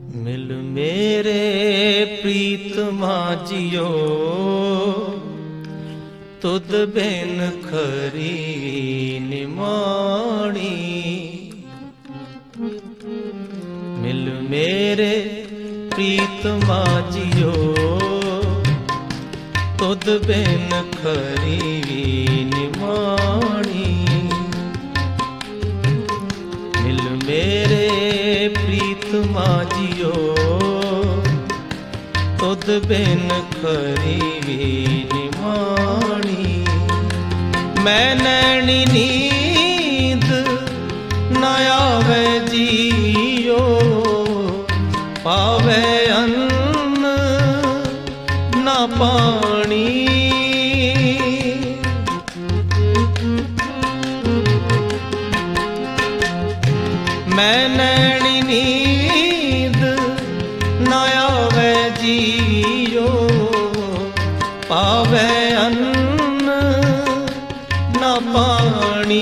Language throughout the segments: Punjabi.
ਮਿਲ ਮੇਰੇ ਪ੍ਰੀਤਮਾ ਜਿਓ, ਤੁਧ ਬਿਨ ਖਰੀ ਨਿਮਾਣੀ। ਮਿਲ ਮੇਰੇ ਪ੍ਰੀਤਮਾ ਜਿਓ, ਤੁਧ ਬਿਨ ਖਰੀ ਨਿਮਾਣੀ। ਮਿਲ ਮੇਰੇ ਪ੍ਰੀਤਮਾ ਜਿਓ, ਤੁਧ ਬਿਨ ਖਰੀ ਨਿਮਾਣੀ। ਮੈਂ ਨੈਣੀ ਨੀਂਦ ਨਾ ਆਵੇ ਜੀਓ, ਪਾਵੇ ਅੰਨ ਨਾ ਪਾਣੀ। ਮੈਂ ਨੈਣੀ ਨੀਂਦ ਨਾ ਆਵੇ ਜੀਓ, ਪਾਵੇ ਅੰਨ ਨਾ ਪਾਣੀ।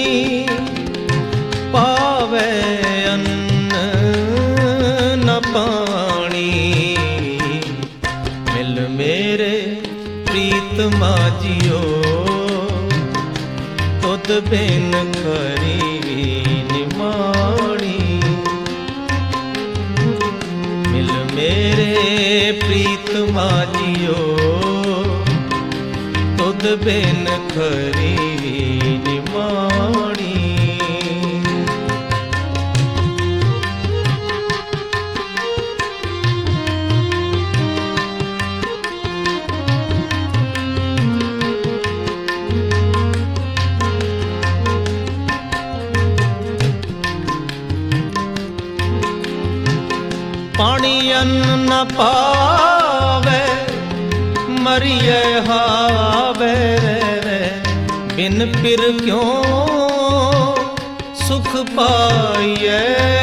ਪਾਵੇ ਅੰਨ ਨਾ ਪਾਣੀ। ਮਿਲ ਮੇਰੇ ਪ੍ਰੀਤਮਾ ਜਿਓ, ਤੁਧ ਬਿਨ ਖਰੀ ਨਿਮਾਣੀ। ਮਿਲ ਮੇਰੇ ਪ੍ਰੀਤਮਾ ਜਿਓ, ਤੁਧ ਬਿਨ ਖਰੀ ਨਿਮਾਣੀ। ਪਾਣੀ ਅੰਨ ਨ ਪਾਵੇ, ਮਰੀਏ ਹਾਵੇ ਰੇ। ਬਿਨ ਪਿਰ ਕਿਉਂ ਸੁਖ ਪਾਈਏ।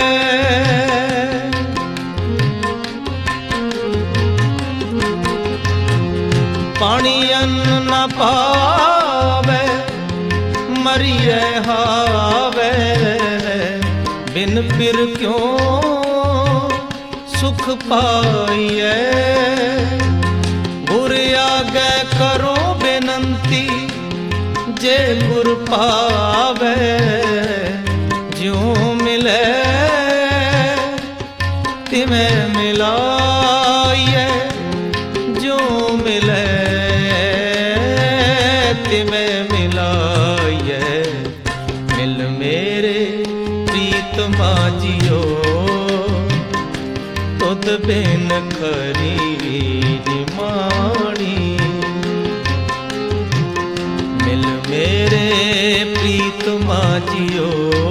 ਪਾਣੀ ਅੰਨ ਨ ਪਾਵੇ, ਮਰੀਏ ਹਾਵੇ ਰੇ। ਬਿਨ ਪਿਰ ਕਿਉਂ ਸੁਖ ਪਾਈਏ। ਗੁਰ ਆਗੇ ਕਰੋ ਬੇਨੰਤੀ, ਜੇ ਗੁਰ ਪਾਵੇ। ਜਿਉ ਮਿਲੇ ਤਿਵੇਂ ਮਿਲਾਈਏ, ਜਿਉ ਮਿਲੇ ਤਿਵੇਂ ਮਿਲਾਈਏ। ਮਿਲ ਮੇਰੇ ਪ੍ਰੀਤਮਾ ਜਿਓ, ਤੁਧ ਬਿਨ ਖਰੀ ਨਿਮਾਣੀ। ਮਿਲ ਮੇਰੇ ਪ੍ਰੀਤਮਾ ਜਿਓ,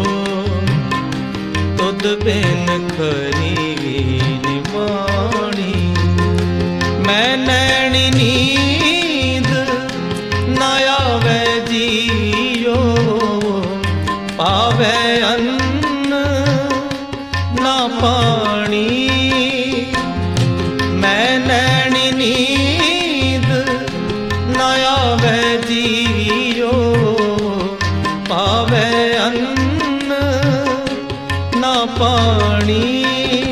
ਤੁਧ ਬਿਨ ਖਰੀ ਨਿਮਾਣੀ। ਮੈਂ ਨੈਣੀ ਨੀਂਦ ਨਾ ਆਵੇ ਜੀਓ, ਪਾਵੇ ਅੰਨ ਨਾ ਪਾਣੀ। ਮੈਂ ਨੈਣੀ ਨੀਂਦ ਨਾ ਆਵੇ ਜੀਓ, ਪਾਵੇ ਅੰਨ ਨਾ ਪਾਣੀ।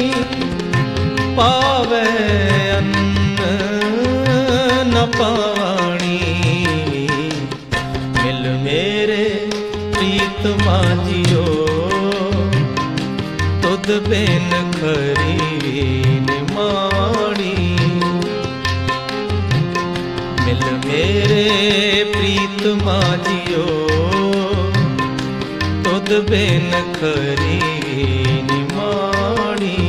ਪਾਵੇ ਅੰਨ ਨਾ ਪਾਣੀ। ਮਿਲ ਮੇਰੇ ਪ੍ਰੀਤਮਾ ਜਿਓ, ਤੁਧ ਬਿਨ ਖਰੀ ਨਿਮਾਣੀ। ਮਿਲ ਮੇਰੇ ਪ੍ਰੀਤਮਾ ਜਿਓ, ਤੁਧ ਬਿਨ ਖਰੀ ਨਿਮਾਣੀ।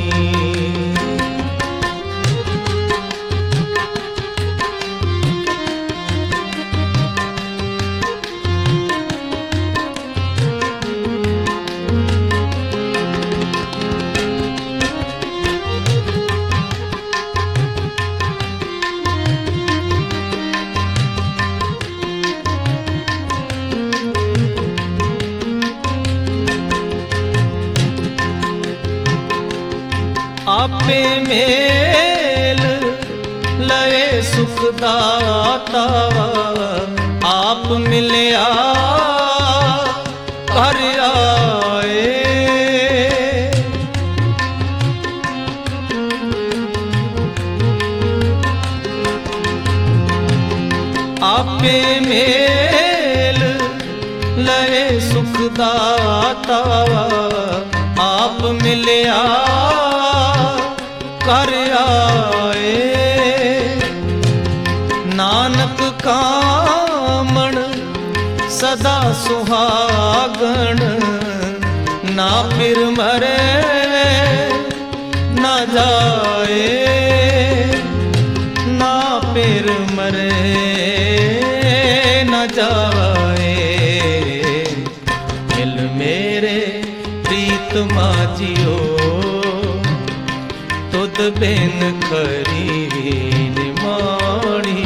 ਆਪੇ ਮੇਲ ਲਏ ਸੁਖ ਦਾਤਾ, ਆਪ ਮਿਲਿਆ ਘਰ ਆਏ। दाता आप मिलिया कर आए। नानक कामण सदा सुहागण ना फिर मरे ना जाए, ना फिर मरे न जाए। मिल मेरे प्रीतमा जियो तुद बिन खरी निमाणी।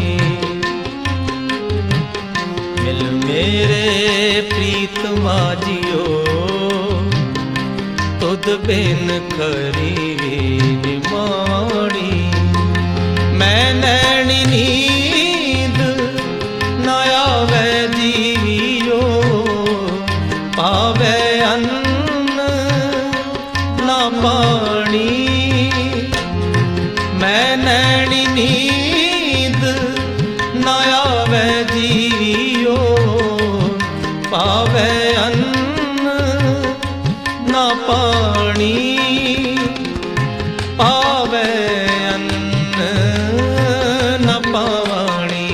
मिल मेरे प्रीतमा जियो तुद बिन खरी निमाणी। मैं नैनी नींद न आवे जियो पावे अन्न न पानी। मैं नैनी नींद न आवे जियो पावे अन्न न पानी। पावे अन्न न पानी।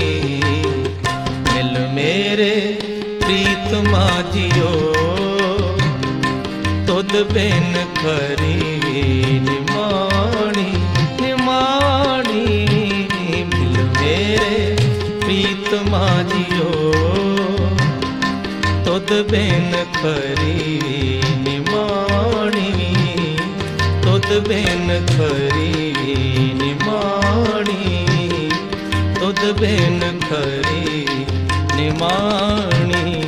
मिल मेरे प्रीतमा जियो तुद बिन खरी निमाणी निमाणी। मिल मेरे प्रीतमा जियो तुद बिन खरी निमाणी। तुद बिन खरी निमाणी। तुद बिन खरी निमाणी।